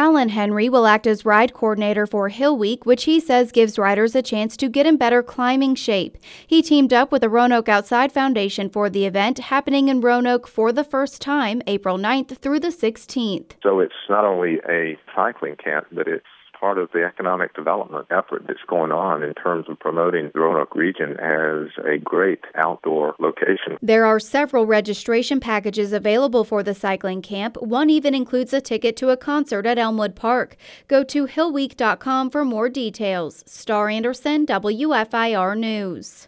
Alan Henry will act as ride coordinator for Hill Week, which he says gives riders a chance to get in better climbing shape. He teamed up with the Roanoke Outside Foundation for the event, happening in Roanoke for the first time, April 9th through the 16th. So it's not only a cycling camp, but it's part of the economic development effort that's going on in terms of promoting the Roanoke region as a great outdoor location. There are several registration packages available for the cycling camp. One even includes a ticket to a concert at Elmwood Park. Go to hillweek.com for more details. Star Anderson, WFIR News.